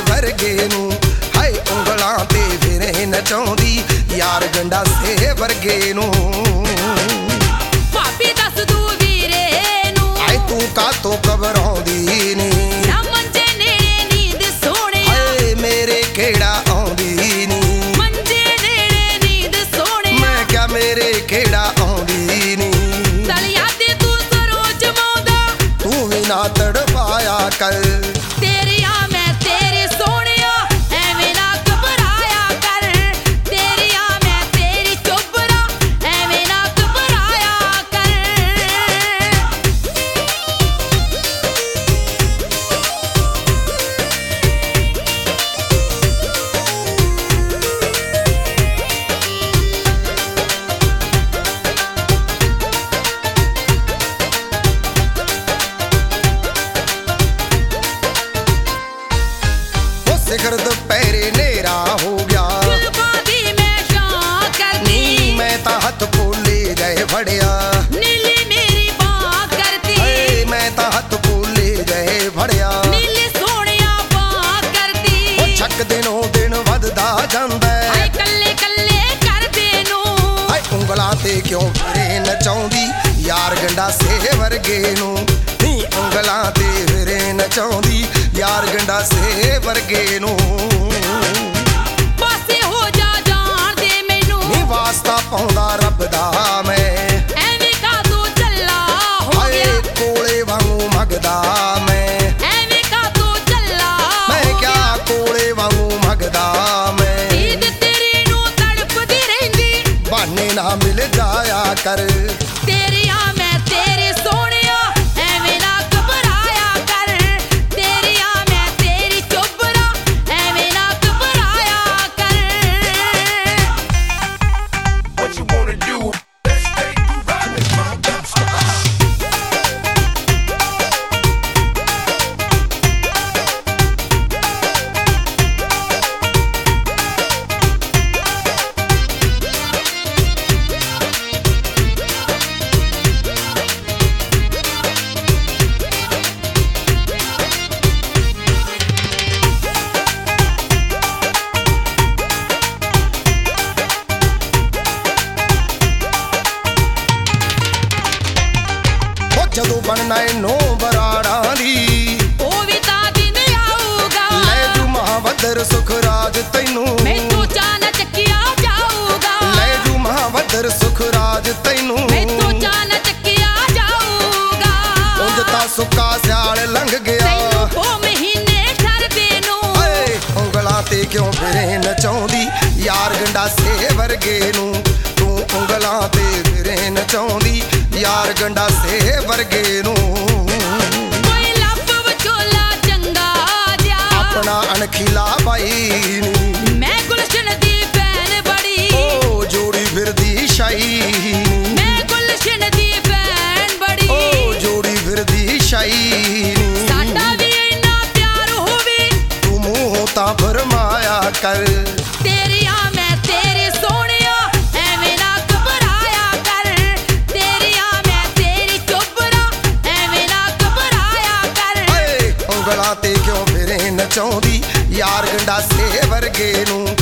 ਵਰਗੇ ਨੂੰ ਹਾਏ ਉਂਗਲਾਂ ਤੇ ਫਿਰੇ ਨਚਾਉਂਦੀ ਯਾਰ ਗੰਡਾਸੇ ਵਰਗੇ ਨੂੰ ਭਾਬੀ ਦੱਸ ਦੂ ਵੀਰੇ ਨੂੰ ਆਏ ਤੂੰ ਕਾਤੋਂ ਘਬਰਾਉਂਦੀ ਨੀ ਨਾ ਮੰਜੇ ਨੇੜੇ ਨੀਂਦ ਸੋਹਣਿਆ ਹਾਏ ਮੇਰੇ ਕਿਹੜਾ ਆਉਂਦੀ ਨੀ ਮੰਜੇ ਨੇੜੇ ਨੀਂਦ ਸੋਹਣਿਆ ਮੈਂ ਕਿਹਾ ਮੇਰੇ ਕਿਹੜਾ ਆਉਂਦੀ ਨੀ ਤਲੀਆਂ ਤੇ ਤੂੰ ਸਰੋਂ ਜਮਾਉਂਦਾ ਤੂੰ ਵੀ ਨਾ ਤੜਪਾਇਆ ਕਰ ਤੇਰੀਆਂ ਮੈਂ ਤੇਰੇ ਸੋਹਣਿਆ ਐਵੇਂ ਨਾ ਘਬਰਾਇਆ ਕਰ ਤੇਰੀਆਂ ਮੈਂ ਤੇਰੀ ਚੋਬਰਾ ਐਵੇਂ ਨਾ ਘਬਰਾਇਆ ਕਰ ਸਿਖਰ ਦੁਪਹਿਰੇ ਨੇਰਾ ਹੋ ਗਿਆ ਜ਼ੁਲਫਾਂ ਦੀ ਮੈਂ ਸ਼ਾਂ ਕਰਦੀ ਮੈਂ ਤਾਂ ਹੱਥ ਪੋਲੇ ਗਏ ਫੜਿਆ ਨੀਲੀ ਮੇਰੀ ਬਾਂਹ ਕਰਦੀ ਏ ਮੈਂ ਤਾਂ ਹੱਥ ਪੋਲੇ ਗਏ ਫੜਿਆ ਨੀਲੀ ਸੋਹਣਿਆ ਬਾਂਹ ਕਰਦੀ ਉਹ ਛੱਕ ਦਿਨੋਂ ਦਿਨ ਵੱਧਦਾ ਜਾਂਦਾ ਹਾਏ ਕੱਲੇ ਕੱਲੇ ਕਰਦੇ ਨੂੰ ਹਾਏ ਉਂਗਲਾਂ ਤੇ ਕਿਉਂ ਫਿਰੇ ਨਚਾਉਂਦੀ ਯਾਰ ਗੰਡਾਸੇ ਵਰਗੇ ਨੂੰ ਨੀ ਉਂਗਲਾਂ ਤੇ ਫਿਰੇ ਨਚਾਉਂਦੀ ਯਾਰ ਗੰਡਾਸੇ ਵਰਗੇ ਨੂੰ ਪਾਸੇ ਹੋ ਜਾ ਜਾਣ ਦੇ ਮੈਨੂੰ ਨੀ ਵਾਸਤਾ ਪਾਉਂਦਾ ਰੱਬ ਦਾ ਮੈਂ ਐਵੇਂ ਕਾਹਤੋਂ ਚੱਲਾ ਹੋ ਹਾਏ ਗਿਆ ਕੋਲੇ ਵਾਂਗੂ ਮੰਗਦਾ ਮੈਂ ਐਵੇਂ ਕਾਹਤੋਂ ਚੱਲਾ ਮੈਂ ਹੋ ਕਿਆ ਗਿਆ ਕੋਲੇ ਵਾਂਗੂ ਮੰਗਦਾ ਮੈਂ ਨੀਂਦ ਤੇਰੀ ਨੂੰ ਤੜਪਦੀ ਰਹਿੰਦੀ ਬਹਾਨੇ ਨਾ ਮਿਲ ਜਾਇਆ ਕਰ ਤੇਰੀਆਂ ਮੈਂ ਤੇਰੇ ਸੋਹਣਿਆ ਐਵੇਂ ਨਾ ਘਬਰਾਇਆ ਕਰ ਤੇਰੀਆਂ ਮੈਂ ਤੇਰੀ ਚੋਬਰਾ ਐਵੇਂ ਨਾ ਘਬਰਾਇਆ ਕਰ What you wanna do? Let's stay rockin', ਉਹ ਜਦੋਂ ਬਣਨਾ ਇਹਨੂੰ ਬਰਾੜਾਂ ਦੀ ਉਹ ਵੀ ਤਾਂ ਦਿਨ ਆਊਗਾ ਲੈ ਜੂ ਮਹਾਵਦਰ ਸੁਖਰਾਜ ਤੈਨੂੰ ਮੈਥੋਂ ਚਾਹ ਨਾ ਚੱਕਿਆ ਜਾਊਗਾ ਲੈ ਜੂ ਮਹਾਵਦਰ ਸੁਖਰਾਜ ਤੈਨੂੰ ਮੈਥੋਂ ਚਾਹ ਨਾ ਚੱਕਿਆ ਜਾਊਗਾ ਉਂਝ ਤਾਂ ਸੁੱਕਾ ਸਿਆਲ ਲੰਘ ਗਿਆ ਤੈਨੂੰ ਉਹ ਮਹੀਨੇ ਠਰਦੇ ਨੂੰ ਏ ਉਂਗਲਾਂ ਤੇ ਕਿਉਂ ਫਿਰੇ ਨਚਾਉਂਦੀ ਯਾਰ ਗੰਡਾਸੇ ਵਰਗੇ ਨੂੰ ਤੂੰ ਉਂਗਲਾਂ ਤੇ ਫਿਰੇ ਨਚਾਉਂਦੀ ਯਾਰ ਗੰਡਾਸੇ ਵਰਗੇ ਨੂੰ ਕੋਈ ਲੱਭ ਵਿਚੋਲਾ ਚੰਗਾ ਜਿਹਾ ਆਪਣਾ ਅਣਖੀਲਾ ਬਾਈ ਨੀ ਮੈਂ ਗੁਲਸ਼ਨ ਦੀ ਭੈਣ ਬੜੀ ਓ ਜੋੜੀ ਫਿਰਦੀ ਸ਼ਾਈ ਮੈਂ ਗੁਲਸ਼ਨ ਦੀ ਭੈਣ ਬੜੀ ਓ ਜੋੜੀ ਫਿਰਦੀ ਸ਼ਾਈ ਨੀ ਸਾਡਾ ਵੀ ਇੰਨਾ ਪਿਆਰ ਹੋਵੇ ਤੂੰ ਮੂੰਹ ਤਾਂ ਫਰਮਾਇਆ ਕਰ ਤੇਰੀਆਂ ਮੈਂ ਤੇਰੇ ਸੋਹਣਿਆ ਐਵੇਂ ਨਾ ਘਬਰਾਇਆ ਕਰ ਤੇਰੀਆਂ ਮੈਂ ਤੇਰੀ ਚੋਬਰਾ ਐਵੇਂ ਨਾ ਘਬਰਾਇਆ ਕਰ ਏ ਉਂਗਲਾਂ ਤੇ ਕਿਉਂ ਫਿਰੇ ਨਚਾਉਂਦੀ ਯਾਰ ਗੰਡਾਸੇ ਵਰਗੇ ਨੂੰ